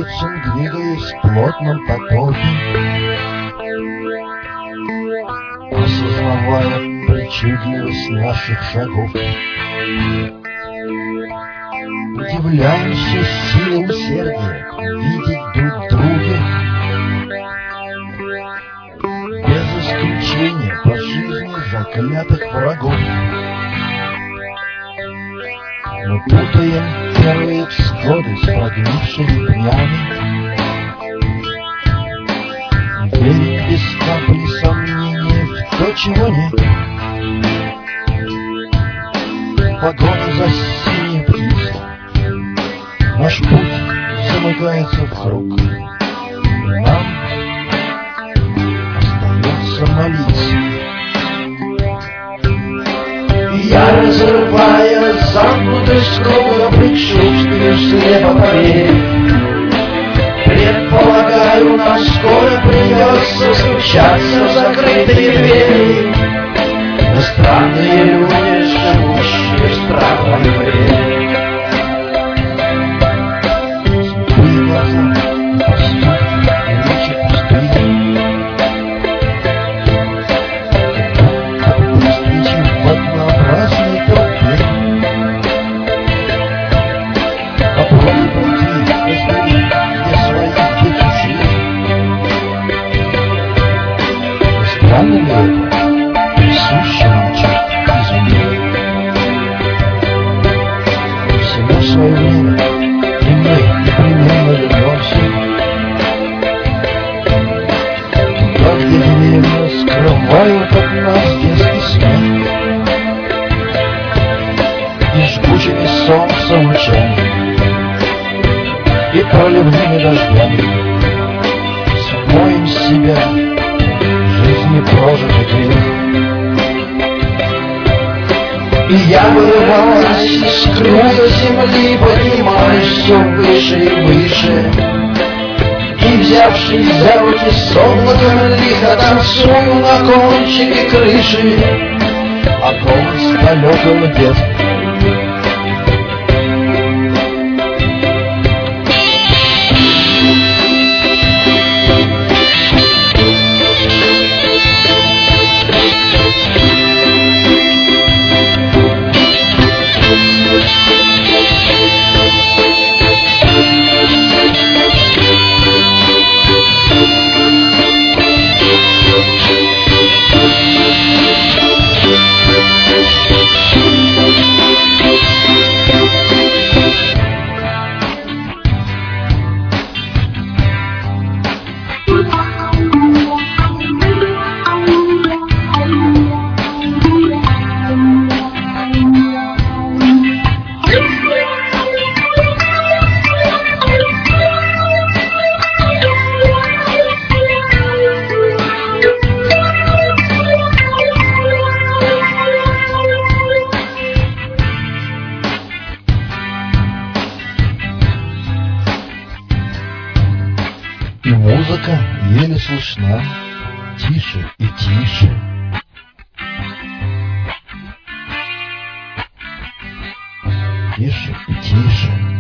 улицам, двигаясь в плотном потоке, осознавая причудливость наших шагов. Удивляемся силе усердия видеть друг друга, без исключения по жизни заклятых врагов. Мы путаем первые всходы с прогнившими днями, верим без капли сомнения в то, чего нет. Погоня за синей птицей, наш путь замыкается в круг, и нам остается молиться. Я, разрывая замкнутость круга, предчувствию слепо поверь. Предполагаю, нам скоро придется стучаться в закрытые двери. Мы странные люди, живущие в странном мире. Слепые глаза, поступки и речи пустые. При встрече в однообразной толпе. Попробуй пройти, разбери, где свои, где чужие. Странно ли это? Присуще нам черт изумления. Всему свое время, и мы непременно вернемся туда, где деревья скрывают от нас детский смех и жгучими солнцем лучами, и проливными дождями. Смоем с себя жизни прожитый грех. И я вырываюсь из круга земли, поднимаюсь все выше и выше, и, взявшись за руки с облаком, лихо танцую на кончике крыши, а голос далекого детства и музыка еле слышна, тише и тише. Тише и тише.